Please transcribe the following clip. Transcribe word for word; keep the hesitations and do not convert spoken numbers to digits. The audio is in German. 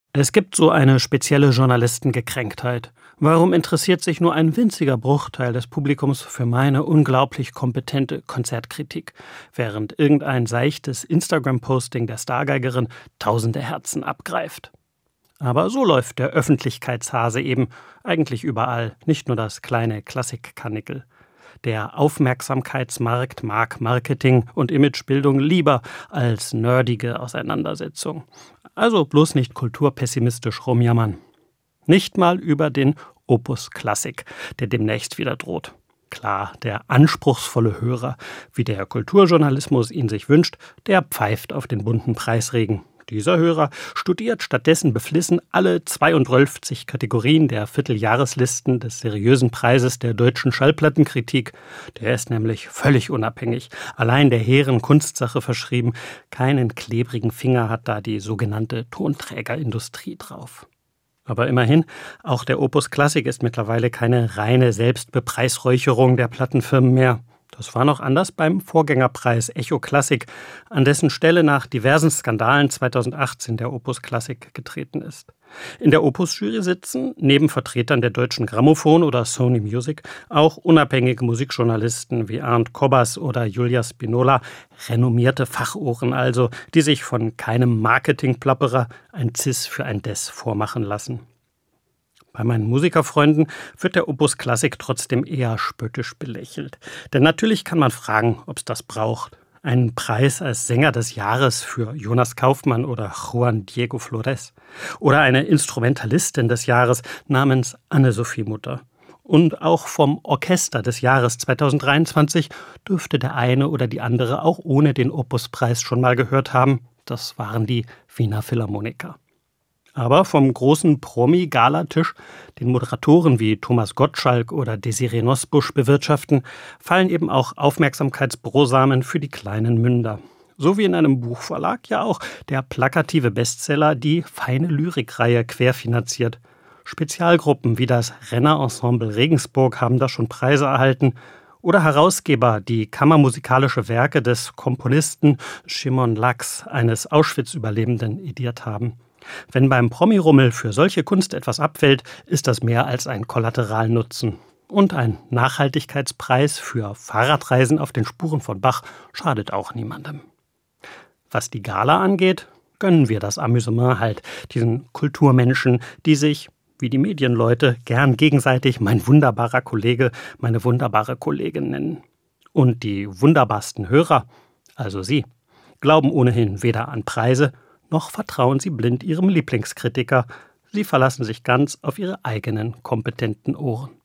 Es gibt so eine spezielle Journalistengekränktheit. Warum interessiert sich nur ein winziger Bruchteil des Publikums für meine unglaublich kompetente Konzertkritik, während irgendein seichtes Instagram-Posting der Stargeigerin tausende Herzen abgreift? Aber so läuft der Öffentlichkeitshase eben eigentlich überall, nicht nur das kleine Klassikkarnickel. Der Aufmerksamkeitsmarkt mag Marketing und Imagebildung lieber als nerdige Auseinandersetzung. Also bloß nicht kulturpessimistisch rumjammern. Nicht mal über den Opus Klassik, der demnächst wieder droht. Klar, der anspruchsvolle Hörer, wie der Kulturjournalismus ihn sich wünscht, der pfeift auf den bunten Preisregen. Dieser Hörer studiert stattdessen beflissen alle zweiundfünfzig Kategorien der Vierteljahreslisten des seriösen Preises der deutschen Schallplattenkritik. Der ist nämlich völlig unabhängig, allein der hehren Kunstsache verschrieben. Keinen klebrigen Finger hat da die sogenannte Tonträgerindustrie drauf. Aber immerhin, auch der Opus Klassik ist mittlerweile keine reine Selbstbepreisräucherung der Plattenfirmen mehr. Das war noch anders beim Vorgängerpreis Echo Klassik, an dessen Stelle nach diversen Skandalen zweitausendachtzehn der Opus Klassik getreten ist. In der Opus-Jury sitzen, neben Vertretern der Deutschen Grammophon oder Sony Music, auch unabhängige Musikjournalisten wie Arndt Kobbers oder Julia Spinola, renommierte Fachohren also, die sich von keinem Marketingplapperer ein Cis für ein Des vormachen lassen. Bei meinen Musikerfreunden wird der Opus Klassik trotzdem eher spöttisch belächelt. Denn natürlich kann man fragen, ob es das braucht. Einen Preis als Sänger des Jahres für Jonas Kaufmann oder Juan Diego Flores. Oder eine Instrumentalistin des Jahres namens Anne-Sophie Mutter. Und auch vom Orchester des Jahres zweitausenddreiundzwanzig dürfte der eine oder die andere auch ohne den Opuspreis schon mal gehört haben. Das waren die Wiener Philharmoniker. Aber vom großen Promi-Galatisch, den Moderatoren wie Thomas Gottschalk oder Desiree Nosbusch bewirtschaften, fallen eben auch Aufmerksamkeitsbrosamen für die kleinen Münder. So wie in einem Buchverlag ja auch der plakative Bestseller die feine Lyrikreihe querfinanziert. Spezialgruppen wie das Renner-Ensemble Regensburg haben da schon Preise erhalten. Oder Herausgeber, die kammermusikalische Werke des Komponisten Szymon Laks, eines Auschwitz-Überlebenden, ediert haben. Wenn beim Promi-Rummel für solche Kunst etwas abfällt, ist das mehr als ein Kollateralnutzen. Und ein Nachhaltigkeitspreis für Fahrradreisen auf den Spuren von Bach schadet auch niemandem. Was die Gala angeht, gönnen wir das Amüsement halt diesen Kulturmenschen, die sich, wie die Medienleute, gern gegenseitig mein wunderbarer Kollege, meine wunderbare Kollegin nennen. Und die wunderbarsten Hörer, also Sie, glauben ohnehin weder an Preise, noch vertrauen sie blind ihrem Lieblingskritiker. Sie verlassen sich ganz auf ihre eigenen kompetenten Ohren.